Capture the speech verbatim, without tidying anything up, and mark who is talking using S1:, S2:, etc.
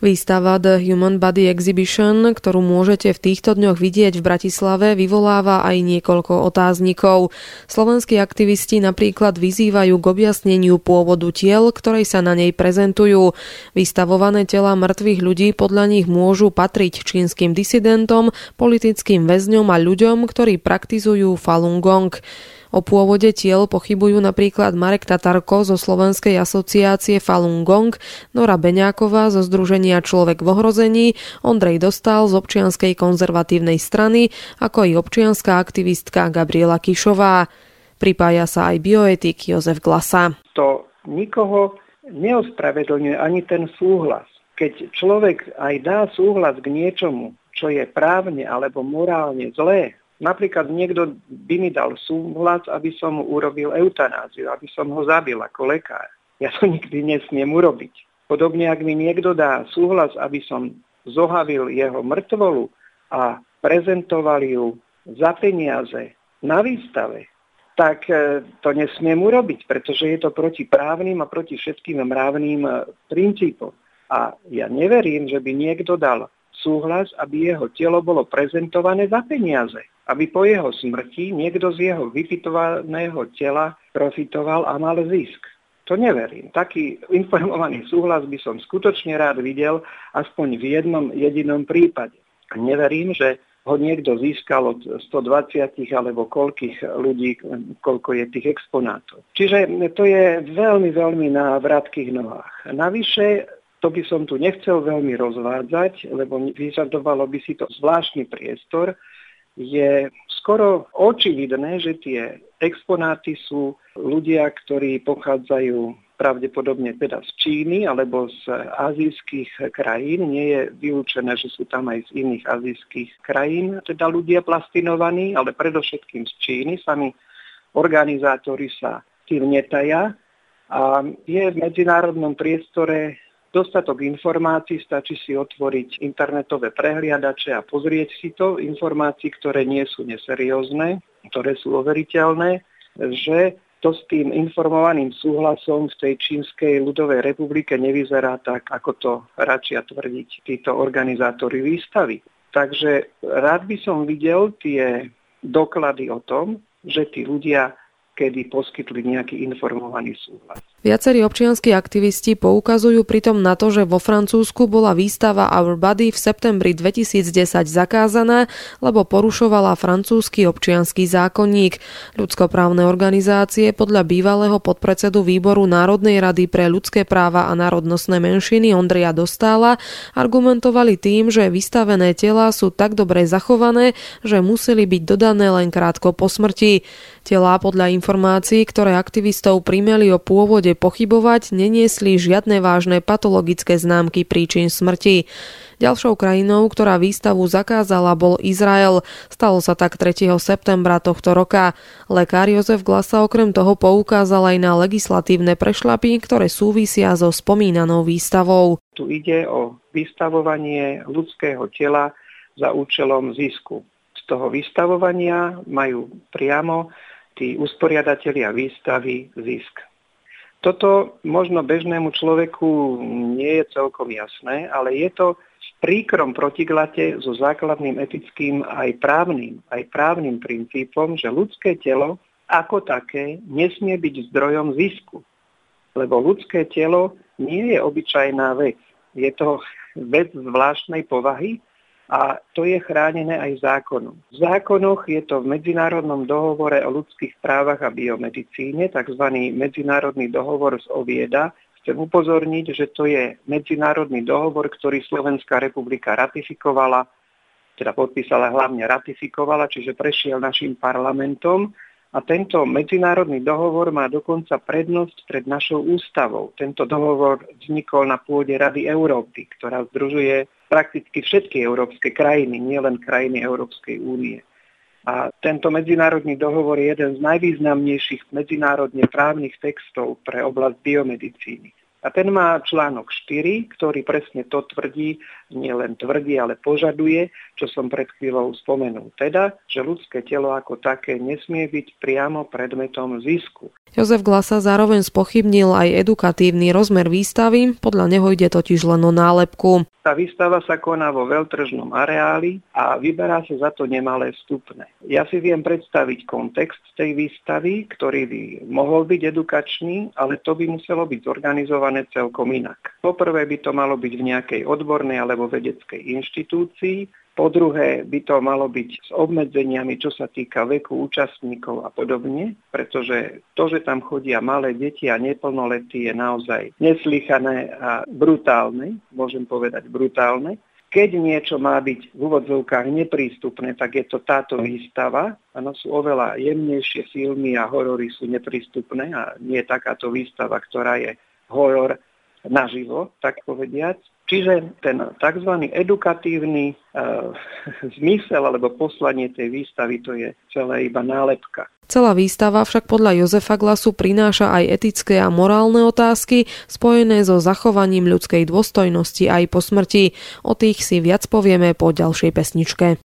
S1: Výstava The Human Body Exhibition, ktorú môžete v týchto dňoch vidieť v Bratislave, vyvoláva aj niekoľko otáznikov. Slovenskí aktivisti napríklad vyzývajú k objasneniu pôvodu tiel, ktoré sa na nej prezentujú. Vystavované telá mŕtvych ľudí podľa nich môžu patriť čínskym disidentom, politickým väzňom a ľuďom, ktorí praktizujú Falun Gong. O pôvode tiel pochybujú napríklad Marek Tatarko zo Slovenskej asociácie Falun Gong, Nora Beňáková zo združenia Človek v ohrození, Ondrej Dostál z občianskej konzervatívnej strany, ako i občianska aktivistka Gabriela Kišová. Pripája sa aj bioetik Jozef Glasa.
S2: To nikoho neospravedlňuje ani ten súhlas. Keď človek aj dá súhlas k niečomu, čo je právne alebo morálne zlé, napríklad niekto by mi dal súhlas, aby som mu urobil eutanáziu, aby som ho zabil ako lekár. Ja to nikdy nesmiem urobiť. Podobne, ak mi niekto dá súhlas, aby som zohavil jeho mŕtvolu a prezentoval ju za peniaze na výstave, tak to nesmiem urobiť, pretože je to proti právnym a proti všetkým mravným princípom. A ja neverím, že by niekto dal súhlas, aby jeho telo bolo prezentované za peniaze. Aby po jeho smrti niekto z jeho vypytovaného tela profitoval a mal zisk. To neverím. Taký informovaný súhlas by som skutočne rád videl aspoň v jednom jedinom prípade. Neverím, že ho niekto získal od stodvadsať alebo koľkých ľudí, koľko je tých exponátov. Čiže to je veľmi, veľmi na vratkých nohách. Navyše, to by som tu nechcel veľmi rozvádzať, lebo vyžadovalo by si to zvláštny priestor. Je skoro očividné, že tie exponáty sú ľudia, ktorí pochádzajú pravdepodobne teda z Číny alebo z azijských krajín. Nie je vylúčené, že sú tam aj z iných azijských krajín, teda ľudia plastinovaní, ale predovšetkým z Číny. Sami organizátori sa tým netaja a je v medzinárodnom priestore dostatok informácií, stačí si otvoriť internetové prehliadače a pozrieť si to, informácií, ktoré nie sú neseriózne, ktoré sú overiteľné, že to s tým informovaným súhlasom v tej Čínskej ľudovej republike nevyzerá tak, ako to radšia tvrdiť títo organizátori výstavy. Takže rád by som videl tie doklady o tom, že tí ľudia kedy poskytli nejaký informovaný súhlas.
S1: Viacerí občianski aktivisti poukazujú pritom na to, že vo Francúzsku bola výstava Our Body v septembri dvetisícdesať zakázaná, lebo porušovala francúzsky občiansky zákonník. Ľudskoprávne organizácie podľa bývalého podpredsedu výboru Národnej rady pre ľudské práva a národnostné menšiny Ondreja Dostála argumentovali tým, že vystavené telá sú tak dobre zachované, že museli byť dodané len krátko po smrti. Telá podľa informácií, ktoré aktivistov primeli o pôvode pochybovať, neniesli žiadne vážne patologické známky príčin smrti. Ďalšou krajinou, ktorá výstavu zakázala, bol Izrael. Stalo sa tak tretieho septembra tohto roka. Lekár Jozef Glasa okrem toho poukázal aj na legislatívne prešľapy, ktoré súvisia so spomínanou výstavou.
S2: Tu ide o vystavovanie ľudského tela za účelom zisku. Z toho vystavovania majú priamo tí usporiadatelia výstavy zisk. Toto možno bežnému človeku nie je celkom jasné, ale je to v príkrom protiklade so základným etickým aj právnym, aj právnym princípom, že ľudské telo ako také nesmie byť zdrojom zisku. Lebo ľudské telo nie je obyčajná vec. Je to vec zvláštnej povahy, a to je chránené aj zákonom. V zákonoch je to v Medzinárodnom dohovore o ľudských právach a biomedicíne, tzv. Medzinárodný dohovor z Ovieda. Chcem upozorniť, že to je medzinárodný dohovor, ktorý Slovenská republika ratifikovala, teda podpísala, hlavne ratifikovala, čiže prešiel našim parlamentom. A tento medzinárodný dohovor má dokonca prednosť pred našou ústavou. Tento dohovor vznikol na pôde Rady Európy, ktorá združuje prakticky všetky európske krajiny, nielen krajiny Európskej únie. A tento medzinárodný dohovor je jeden z najvýznamnejších medzinárodne právnych textov pre oblasť biomedicíny. A ten má článok štyri, ktorý presne to tvrdí, nielen tvrdí, ale požaduje, čo som pred chvíľou spomenul. Teda, že ľudské telo ako také nesmie byť priamo predmetom zisku.
S1: Jozef Glasa zároveň spochybnil aj edukatívny rozmer výstavy, podľa neho ide totiž len o nálepku.
S2: Tá výstava sa koná vo veľtržnom areáli a vyberá sa za to nemalé vstupné. Ja si viem predstaviť kontext tej výstavy, ktorý by mohol byť edukačný, ale to by muselo byť zorganizované celkom inak. Poprvé by to malo byť v nejakej odbornej alebo vedeckej inštitúcii. Po druhé by to malo byť s obmedzeniami, čo sa týka veku účastníkov a podobne, pretože to, že tam chodia malé deti a neplnoletí, je naozaj neslychané a brutálne, môžem povedať brutálne. Keď niečo má byť v úvodzovkách neprístupné, tak je to táto výstava. Áno, sú oveľa jemnejšie filmy a horory sú neprístupné a nie je takáto výstava, ktorá je horor naživo, tak povediac. Čiže ten tzv. Edukatívny e, zmysel alebo poslanie tej výstavy, to je celé iba nálepka.
S1: Celá výstava však podľa Jozefa Glasu prináša aj etické a morálne otázky spojené so zachovaním ľudskej dôstojnosti aj po smrti. O tých si viac povieme po ďalšej pesničke.